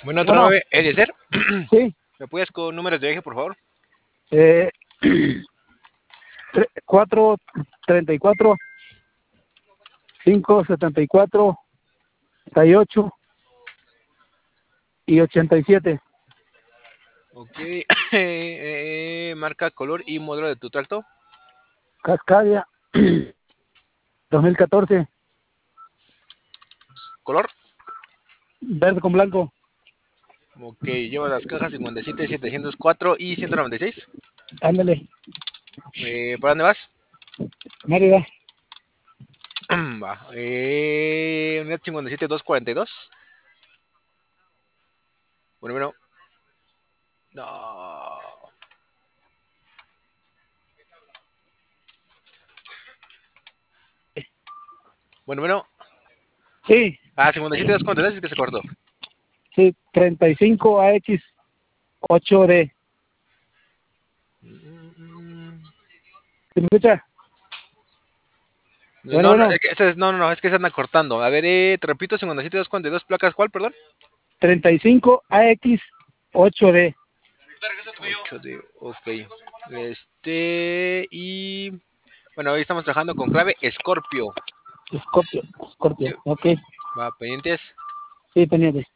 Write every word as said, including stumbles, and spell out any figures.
Bueno, otro Bueno, nueve, Eliezer. sí. ¿Me puedes con números de eje, por favor? Eh, cuatro treinta y cuatro, cinco setenta y cuatro, treinta y ocho y ochenta y siete. Ok. eh, eh, marca, color y modelo de tu tracto. Cascadia dos mil catorce, Color. verde con blanco. Ok, lleva las cajas cincuenta y siete, setecientos cuatro y ciento noventa y seis. Ándale, Eh, ¿Para dónde vas? Mérida. Va. Eh, unidad cincuenta y siete, doscientos cuarenta y dos. Bueno, bueno. No. Bueno, bueno. Sí, Ah, cincuenta y siete, doscientos cuarenta y dos, es que se cortó. sí, treinta y cinco A X ocho D. ¿Se me escucha? Bueno, No, no, bueno, es que, ese es- no, no, no, es que se anda cortando. A ver, eh, te repito, cincuenta y siete, doscientos cuarenta y dos, placas, ¿cuál, perdón? treinta y cinco A X ocho D. ocho de, ok. Este, y bueno, hoy estamos trabajando con clave Scorpio. Scorpio, Scorpio, Sí, ok. va, pendientes. Sí, pendiente.